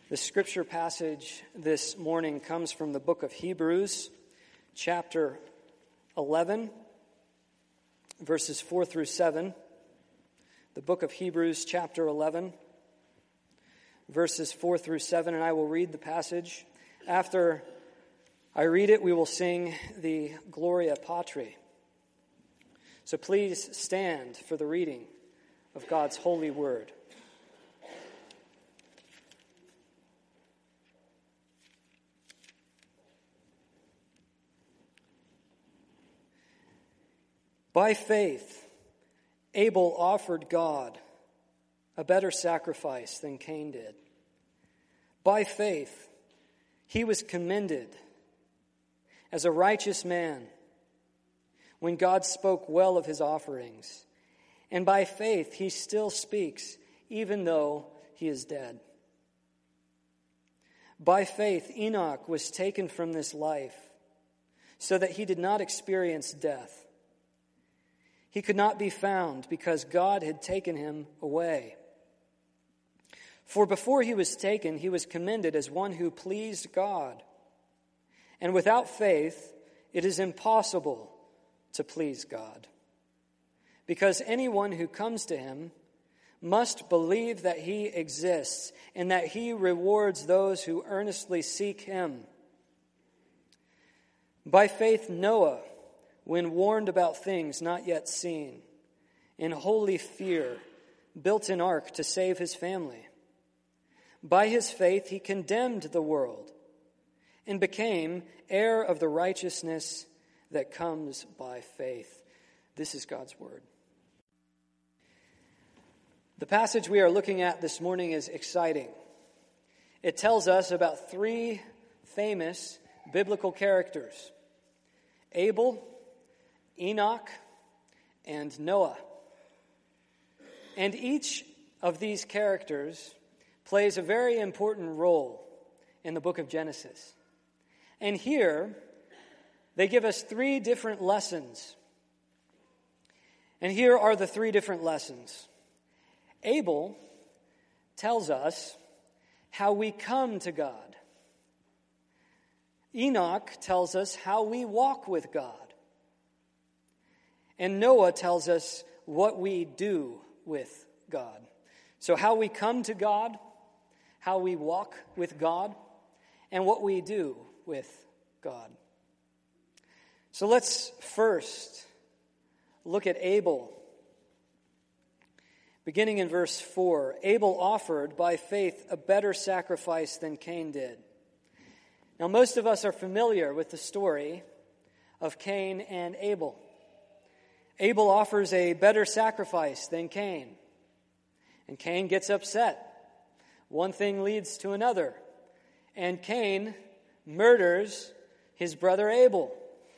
The scripture passage this morning comes from the book of Hebrews, chapter 11, verses 4 through 7. The book of Hebrews, chapter 11, verses 4 through 7, and I will read the passage. After I read it, we will sing the Gloria Patri. So please stand for the reading of God's holy word. By faith, Abel offered God a better sacrifice than Cain did. By faith, he was commended as a righteous man when God spoke well of his offerings. And by faith, he still speaks, even though he is dead. By faith, Enoch was taken from this life so that he did not experience death. He could not be found because God had taken him away. For before he was taken, he was commended as one who pleased God. And without faith, it is impossible to please God. Because anyone who comes to him must believe that he exists and that he rewards those who earnestly seek him. By faith, Noah, when warned about things not yet seen, in holy fear, built an ark to save his family. By his faith, he condemned the world and became heir of the righteousness that comes by faith. This is God's word. The passage we are looking at this morning is exciting. It tells us about three famous biblical characters: Abel, Enoch, and Noah. And each of these characters plays a very important role in the book of Genesis. And here, they give us three different lessons. And here are the three different lessons. Abel tells us how we come to God. Enoch tells us how we walk with God. And Noah tells us what we do with God. So how we come to God, how we walk with God, and what we do with God. So let's first look at Abel. Beginning in verse 4, Abel offered by faith a better sacrifice than Cain did. Now most of us are familiar with the story of Cain and Abel. Abel offers a better sacrifice than Cain. And Cain gets upset. One thing leads to another. And Cain murders his brother Abel.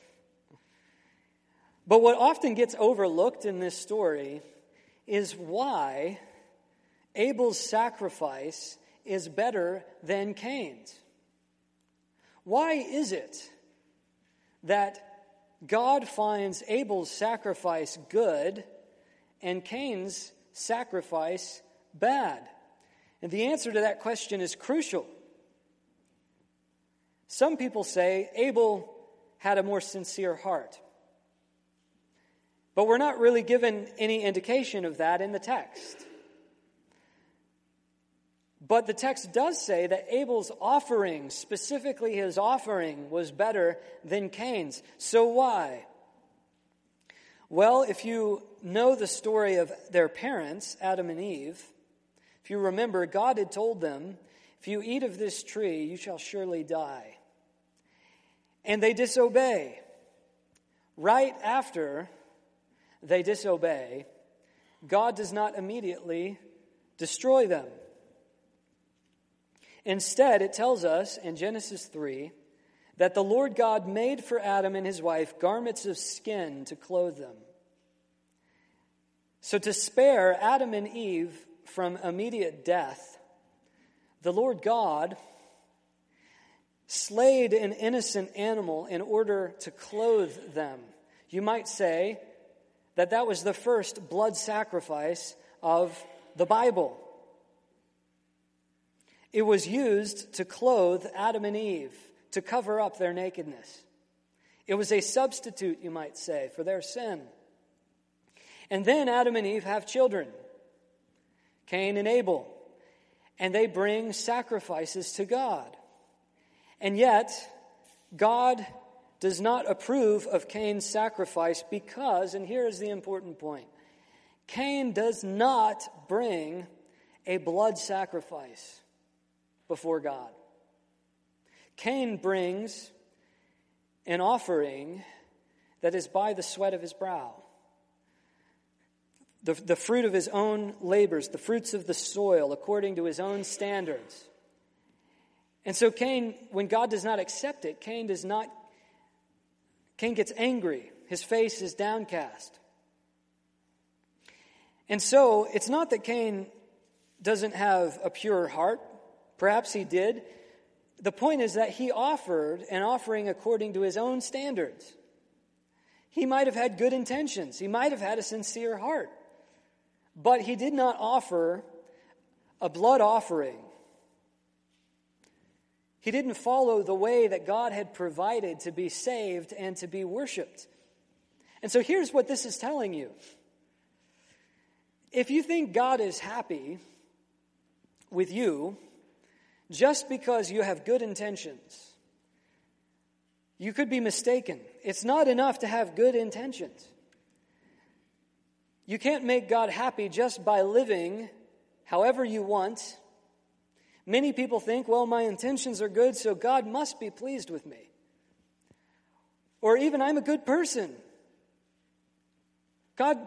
But what often gets overlooked in this story is why Abel's sacrifice is better than Cain's. Why is it that God finds Abel's sacrifice good and Cain's sacrifice bad? And the answer to that question is crucial. Some people say Abel had a more sincere heart. But we're not really given any indication of that in the text. But the text does say that Abel's offering, specifically his offering, was better than Cain's. So why? Well, if you know the story of their parents, Adam and Eve, if you remember, God had told them, if you eat of this tree, you shall surely die. And they disobey. Right after they disobey, God does not immediately destroy them. Instead, it tells us in Genesis 3 that the Lord God made for Adam and his wife garments of skin to clothe them. So to spare Adam and Eve from immediate death, the Lord God slayed an innocent animal in order to clothe them. You might say that was the first blood sacrifice of the Bible. it was used to clothe Adam and Eve, to cover up their nakedness. It was a substitute, you might say, for their sin. And then Adam and Eve have children, Cain and Abel, and they bring sacrifices to God. And yet, God does not approve of Cain's sacrifice because, and here is the important point, Cain does not bring a blood sacrifice before God. Cain brings an offering that is by the sweat of his brow, the fruit of his own labors, the fruits of the soil, according to his own standards. And so Cain, when God does not accept it, Cain gets angry. His face is downcast. And so it's not that Cain doesn't have a pure heart. Perhaps he did. The point is that he offered an offering according to his own standards. He might have had good intentions. He might have had a sincere heart. But he did not offer a blood offering. He didn't follow the way that God had provided to be saved and to be worshiped. And so here's what this is telling you. If you think God is happy with you just because you have good intentions, you could be mistaken. It's not enough to have good intentions. You can't make God happy just by living however you want. Many people think, well, my intentions are good, so God must be pleased with me. Or even, I'm a good person. God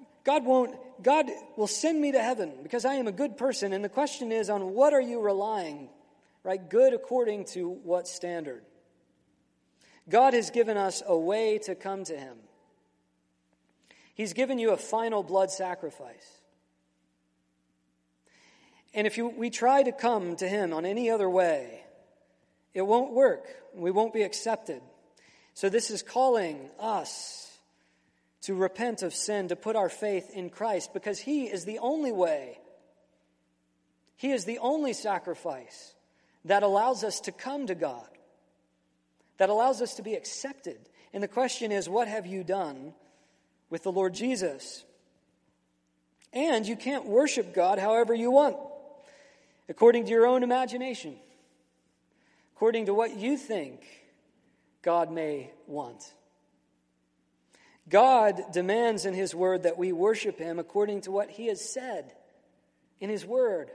will send me to heaven because I am a good person. And the question is, on what are you relying? Right? Good according to what standard? God has given us a way to come to him. He's given you a final blood sacrifice. And if we try to come to him on any other way, it won't work. We won't be accepted. So this is calling us to repent of sin, to put our faith in Christ, because he is the only way. He is the only sacrifice that allows us to come to God, that allows us to be accepted. And the question is, what have you done with the Lord Jesus? And you can't worship God however you want, according to your own imagination, according to what you think God may want. God demands in his word that we worship him according to what he has said in his word.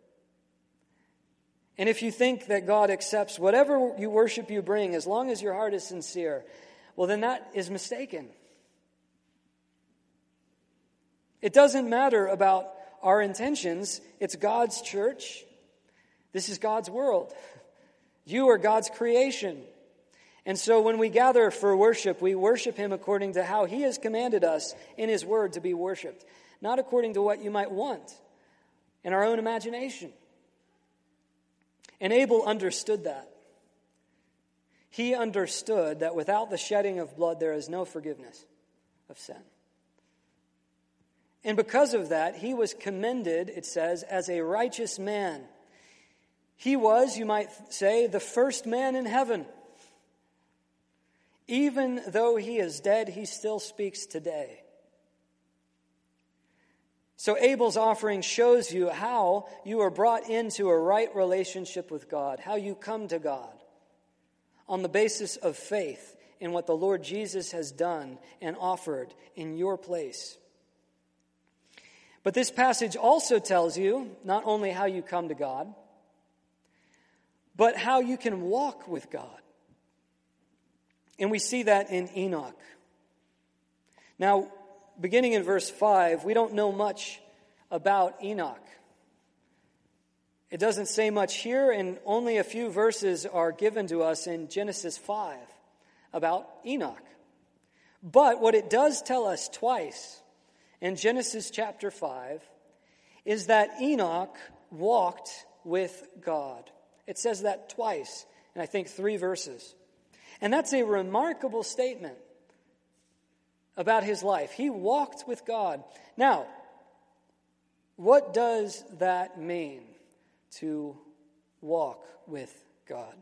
And if you think that God accepts whatever you worship you bring, as long as your heart is sincere, well, then that is mistaken. It doesn't matter about our intentions. It's God's church. This is God's world. You are God's creation. And so when we gather for worship, we worship him according to how he has commanded us in his word to be worshiped, not according to what you might want in our own imagination. And Abel understood that. He understood that without the shedding of blood, there is no forgiveness of sin. And because of that, he was commended, it says, as a righteous man. He was, you might say, the first man in heaven. Even though he is dead, he still speaks today. So Abel's offering shows you how you are brought into a right relationship with God, how you come to God on the basis of faith in what the Lord Jesus has done and offered in your place. But this passage also tells you not only how you come to God, but how you can walk with God. And we see that in Enoch. Now, beginning in verse 5, we don't know much about Enoch. It doesn't say much here, and only a few verses are given to us in Genesis 5 about Enoch. But what it does tell us twice in Genesis chapter 5 is that Enoch walked with God. It says that twice in, I think, 3 verses. And that's a remarkable statement about his life. He walked with God. Now, what does that mean to walk with God?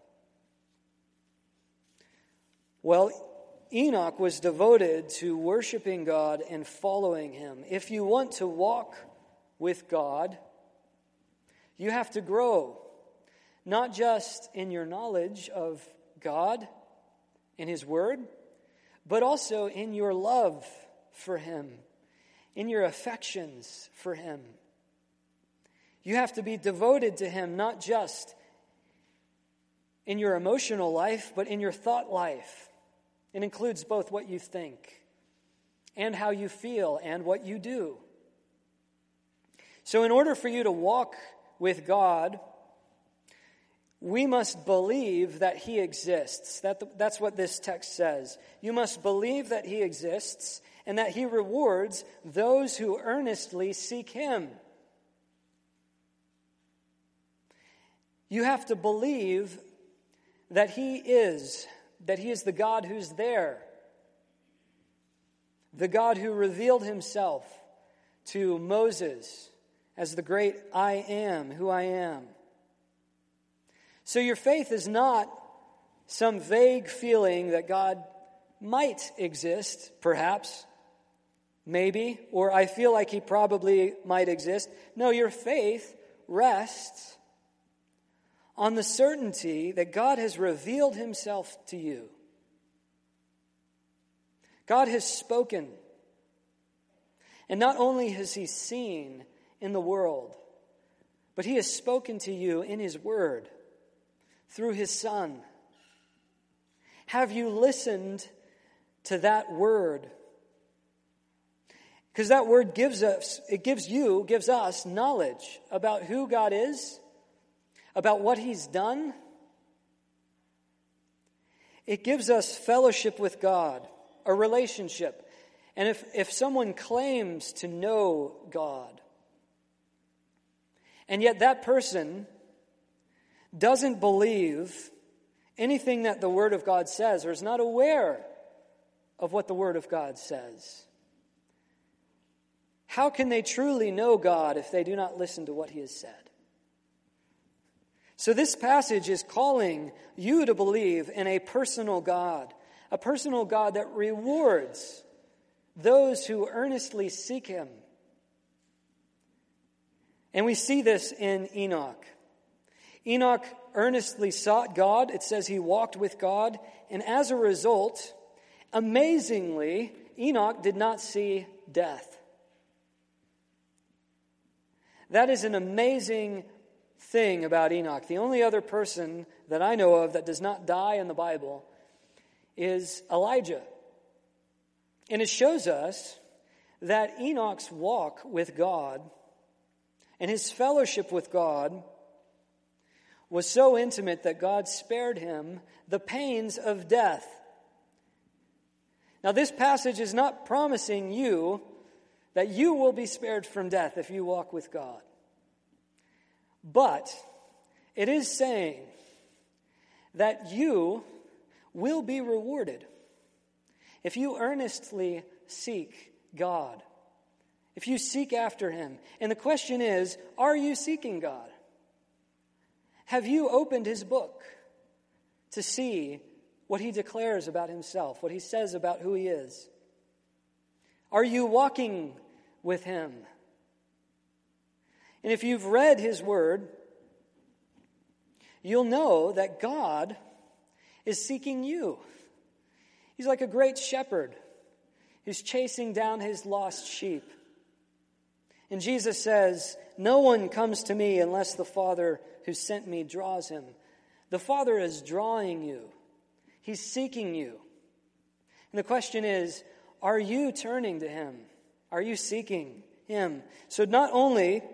Well, Enoch was devoted to worshiping God and following him. If you want to walk with God, you have to grow, not just in your knowledge of God and his word, but also in your love for him, in your affections for him. You have to be devoted to him, not just in your emotional life, but in your thought life. It includes both what you think and how you feel and what you do. So in order for you to walk with God, we must believe that he exists. That's what this text says. You must believe that he exists and that he rewards those who earnestly seek him. You have to believe that he is the God who's there, the God who revealed himself to Moses as the great I am, who I am. So your faith is not some vague feeling that God might exist, perhaps, maybe, or I feel like he probably might exist. No, your faith rests on the certainty that God has revealed himself to you. God has spoken. And not only has he seen in the world, but he has spoken to you in his word through his Son. Have you listened to that word? Because that word gives us knowledge about who God is, about what he's done. It gives us fellowship with God, a relationship. And if someone claims to know God, and yet that person doesn't believe anything that the Word of God says, or is not aware of what the Word of God says, how can they truly know God if they do not listen to what he has said? So this passage is calling you to believe in a personal God that rewards those who earnestly seek him. And we see this in Enoch. Enoch earnestly sought God. It says he walked with God. And as a result, amazingly, Enoch did not see death. That is an amazing thing about Enoch. The only other person that I know of that does not die in the Bible is Elijah. And it shows us that Enoch's walk with God and his fellowship with God was so intimate that God spared him the pains of death. Now, this passage is not promising you that you will be spared from death if you walk with God. But it is saying that you will be rewarded if you earnestly seek God, if you seek after him. And the question is, are you seeking God? Have you opened his book to see what he declares about himself, what he says about who he is? Are you walking with him? And if you've read his word, you'll know that God is seeking you. He's like a great shepherd who's chasing down his lost sheep. And Jesus says, "No one comes to me unless the Father who sent me draws him." The Father is drawing you. He's seeking you. And the question is, are you turning to him? Are you seeking him? So not only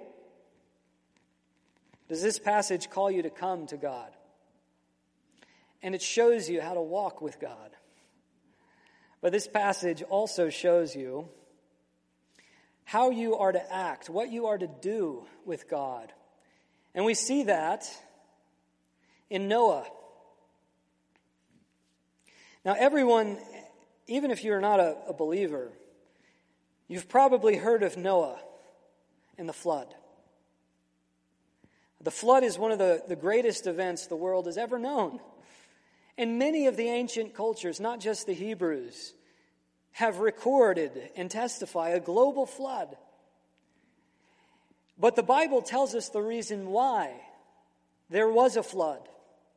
does this passage call you to come to God, and it shows you how to walk with God, but this passage also shows you how you are to act, what you are to do with God. And we see that in Noah. Now, everyone, even if you're not a believer, you've probably heard of Noah and the flood. The flood is one of the greatest events the world has ever known. And many of the ancient cultures, not just the Hebrews, have recorded and testify a global flood. But the Bible tells us the reason why there was a flood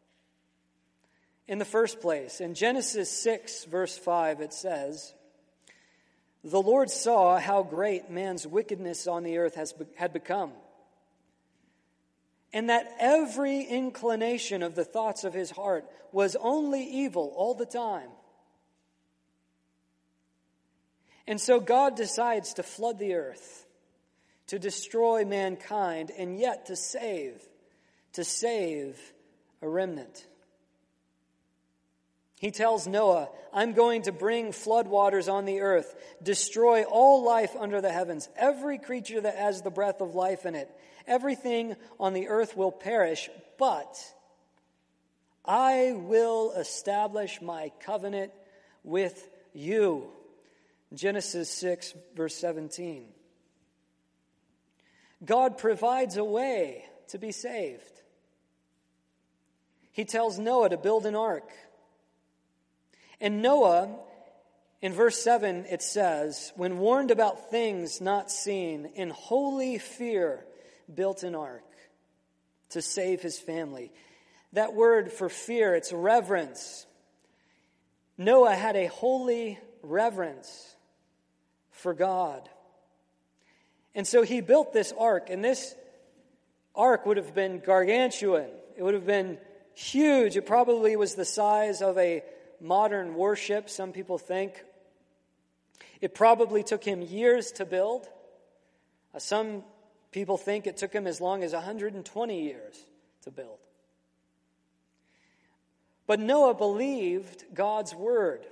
in the first place. In Genesis 6, verse 5, it says, "The Lord saw how great man's wickedness on the earth had become, and that every inclination of the thoughts of his heart was only evil all the time. And so God decides to flood the earth, to destroy mankind, and yet to save a remnant. He tells Noah, I'm going to bring floodwaters on the earth, destroy all life under the heavens, every creature that has the breath of life in it. Everything on the earth will perish, but I will establish my covenant with you." Genesis 6, verse 17. God provides a way to be saved. He tells Noah to build an ark. And Noah, in verse 7, it says, when warned about things not seen, in holy fear built an ark to save his family. That word for fear, it's reverence. Noah had a holy reverence for God. And so he built this ark, and this ark would have been gargantuan. It would have been huge. It probably was the size of a modern warship, some people think. It probably took him years to build. Some people think it took him as long as 120 years to build. But Noah believed God's word.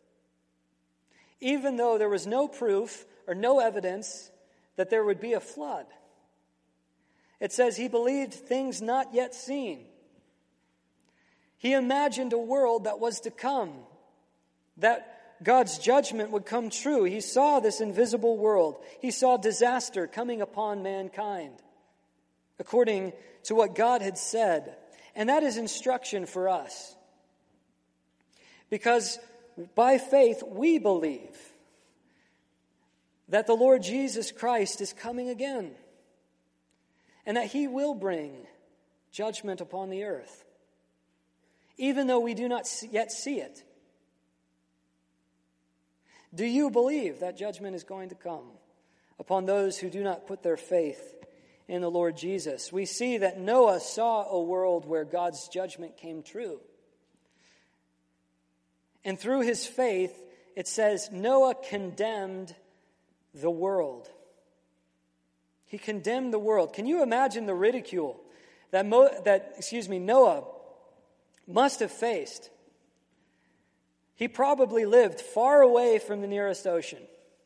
Even though there was no proof or no evidence that there would be a flood. It says he believed things not yet seen. He imagined a world that was to come, that God's judgment would come true. He saw this invisible world. He saw disaster coming upon mankind, according to what God had said. And that is instruction for us. Because by faith we believe that the Lord Jesus Christ is coming again, and that he will bring judgment upon the earth, even though we do not yet see it. Do you believe that judgment is going to come upon those who do not put their faith in the Lord Jesus? We see that Noah saw a world where God's judgment came true. And through his faith, it says Noah condemned the world. He condemned the world. Can you imagine the ridicule that Noah must have faced? He probably lived far away from the nearest ocean.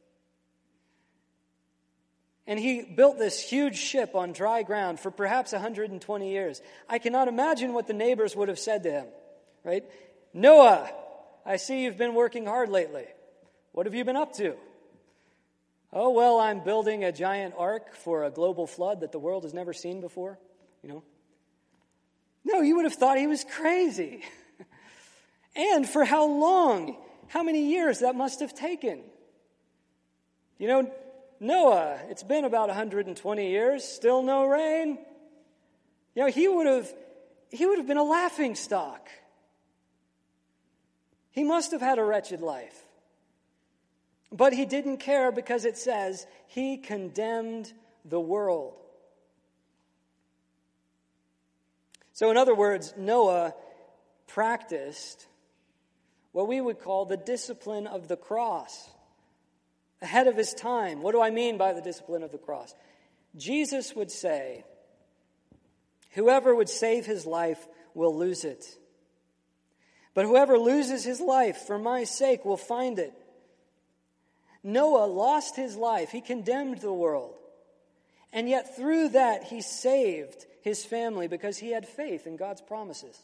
And he built this huge ship on dry ground for perhaps 120 years. I cannot imagine what the neighbors would have said to him, right? Noah, I see you've been working hard lately. What have you been up to? Oh, well, I'm building a giant ark for a global flood that the world has never seen before, No, you would have thought he was crazy. And for how long? How many years that must have taken? Noah, it's been about 120 years, still no rain. He would have been a laughingstock. He must have had a wretched life. But he didn't care because it says he condemned the world. So in other words, Noah practiced what we would call the discipline of the cross, ahead of his time. What do I mean by the discipline of the cross? Jesus would say, whoever would save his life will lose it. But whoever loses his life for my sake will find it. Noah lost his life. He condemned the world. And yet through that, he saved his family because he had faith in God's promises.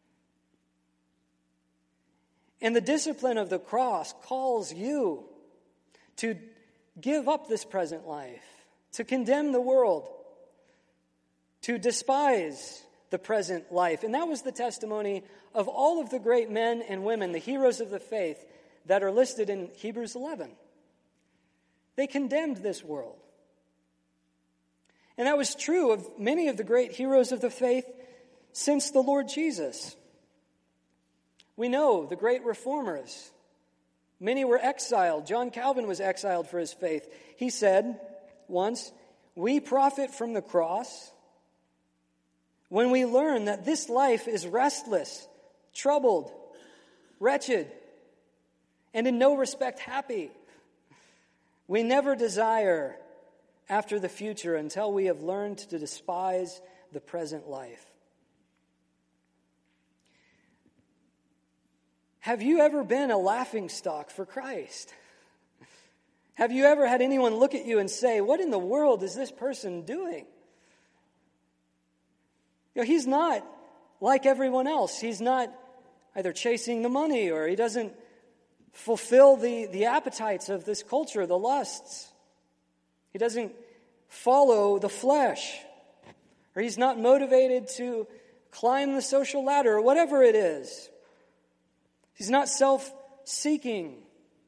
And the discipline of the cross calls you to give up this present life, to condemn the world, to despise the present life. And that was the testimony of all of the great men and women, the heroes of the faith, that are listed in Hebrews 11. They condemned this world. And that was true of many of the great heroes of the faith since the Lord Jesus. We know the great reformers. Many were exiled. John Calvin was exiled for his faith. He said once, "We profit from the cross when we learn that this life is restless, troubled, wretched, and in no respect happy. We never desire after the future until we have learned to despise the present life." Have you ever been a laughingstock for Christ? Have you ever had anyone look at you and say, "What in the world is this person doing?" He's not like everyone else. He's not either chasing the money, or he doesn't fulfill the appetites of this culture, the lusts. He doesn't follow the flesh, or he's not motivated to climb the social ladder, or whatever it is. He's not self-seeking.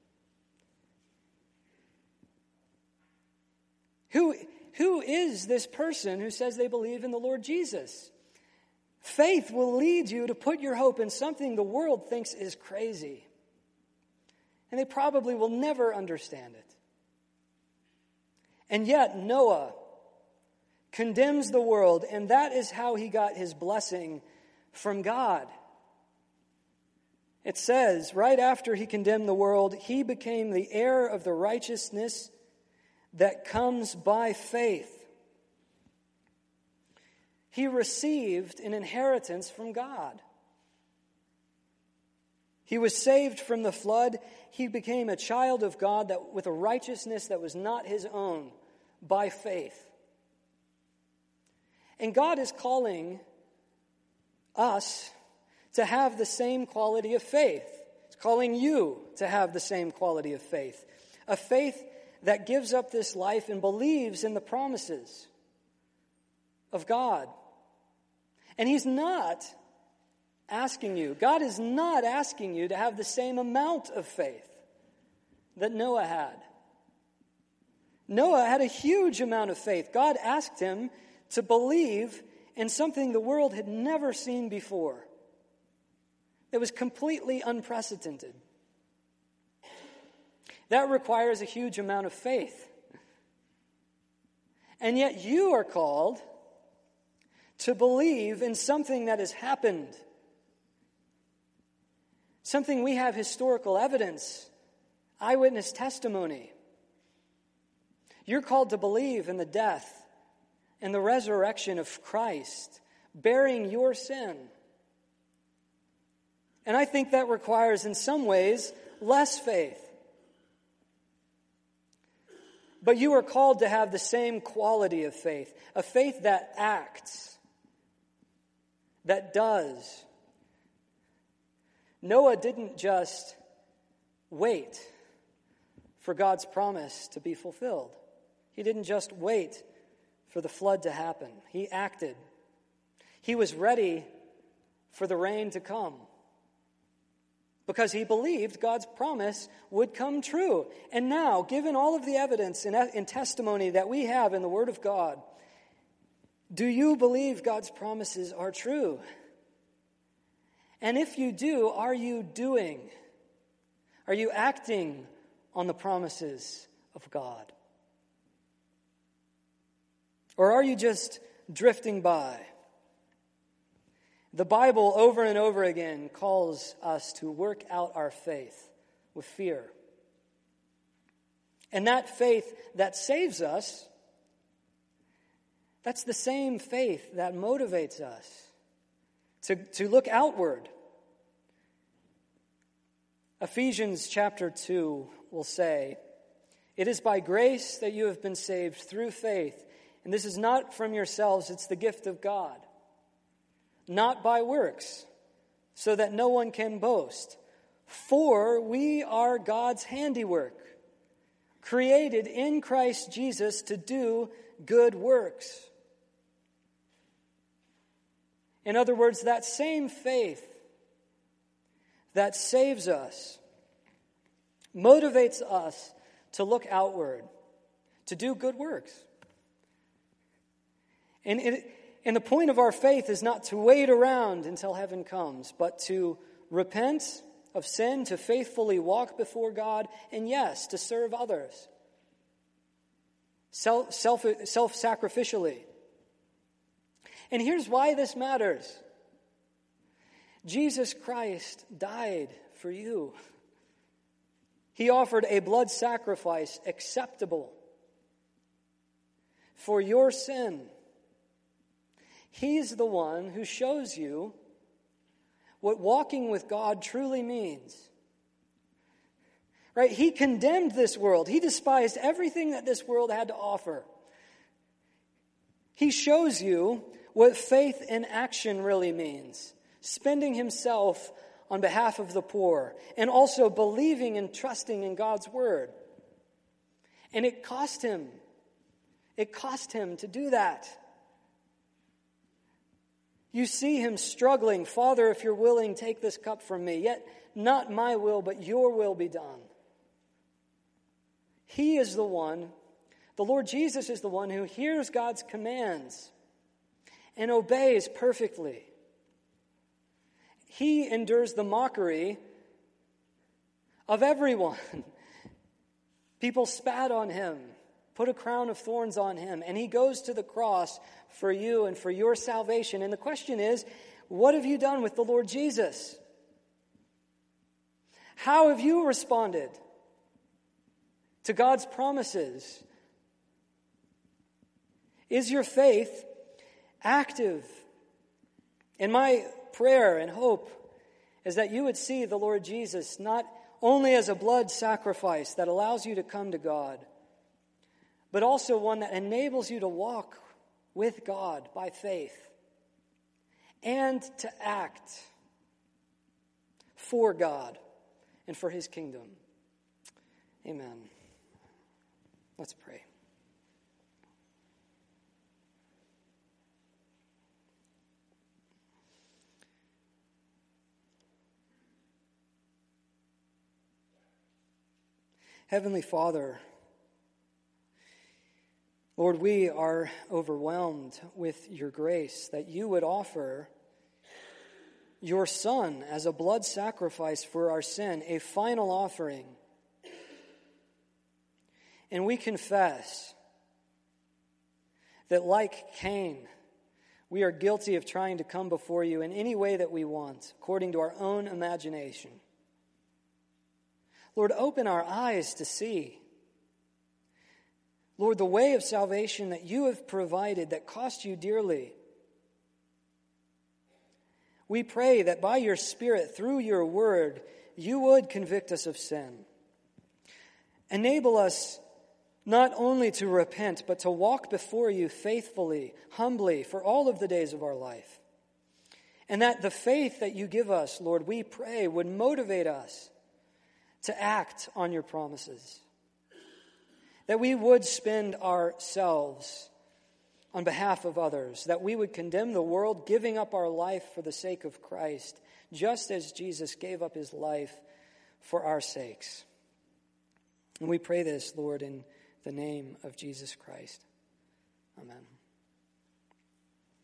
Who is this person who says they believe in the Lord Jesus? Faith will lead you to put your hope in something the world thinks is crazy. And they probably will never understand it. And yet Noah condemns the world, and that is how he got his blessing from God. It says, right after he condemned the world, he became the heir of the righteousness that comes by faith. He received an inheritance from God. He was saved from the flood. He became a child of God with a righteousness that was not his own by faith. And God is calling us to have the same quality of faith. He's calling you to have the same quality of faith. A faith that gives up this life and believes in the promises of God. And He's not asking you, God is not asking you to have the same amount of faith that Noah had. Noah had a huge amount of faith. God asked him to believe in something the world had never seen before. It was completely unprecedented. That requires a huge amount of faith. And yet you are called to believe in something that has happened. Something we have historical evidence, eyewitness testimony. You're called to believe in the death and the resurrection of Christ, bearing your sin. And I think that requires, in some ways, less faith. But you are called to have the same quality of faith, a faith that acts, that does. Noah didn't just wait for God's promise to be fulfilled. He didn't just wait for the flood to happen. He acted. He was ready for the rain to come because he believed God's promise would come true. And now, given all of the evidence and testimony that we have in the Word of God, do you believe God's promises are true? And if you do, are you doing? Are you acting on the promises of God? Or are you just drifting by? The Bible over and over again calls us to work out our faith with fear. And that faith that saves us, that's the same faith that motivates us to look outward. Ephesians chapter 2 will say, "It is by grace that you have been saved through faith, and this is not from yourselves, it's the gift of God. Not by works, so that no one can boast. For we are God's handiwork, created in Christ Jesus to do good works." In other words, that same faith that saves us motivates us to look outward, to do good works. And the point of our faith is not to wait around until heaven comes, but to repent of sin, to faithfully walk before God, and yes, to serve others self-sacrificially. And here's why this matters. Jesus Christ died for you. He offered a blood sacrifice acceptable for your sin. He's the one who shows you what walking with God truly means. Right? He condemned this world. He despised everything that this world had to offer. He shows you what faith in action really means. Spending himself on behalf of the poor, and also believing and trusting in God's word. And it cost him. It cost him to do that. You see him struggling. Father, if you're willing, take this cup from me. Yet not my will, but your will be done. He is the one, the Lord Jesus is the one who hears God's commands and obeys perfectly. He endures the mockery of everyone. People spat on him, put a crown of thorns on him, and he goes to the cross for you and for your salvation. And the question is, what have you done with the Lord Jesus? How have you responded to God's promises? Is your faith active? And my prayer and hope is that you would see the Lord Jesus not only as a blood sacrifice that allows you to come to God, but also one that enables you to walk with God by faith and to act for God and for his kingdom. Amen. Let's pray. Heavenly Father, Lord, we are overwhelmed with your grace that you would offer your Son as a blood sacrifice for our sin, a final offering. And we confess that like Cain, we are guilty of trying to come before you in any way that we want, according to our own imagination. Lord, open our eyes to see, Lord, the way of salvation that you have provided that cost you dearly. We pray that by your Spirit, through your word, you would convict us of sin. Enable us not only to repent, but to walk before you faithfully, humbly, for all of the days of our life. And that the faith that you give us, Lord, we pray, would motivate us to act on your promises. That we would spend ourselves on behalf of others. That we would condemn the world, giving up our life for the sake of Christ, just as Jesus gave up his life for our sakes. And we pray this, Lord, in the name of Jesus Christ. Amen.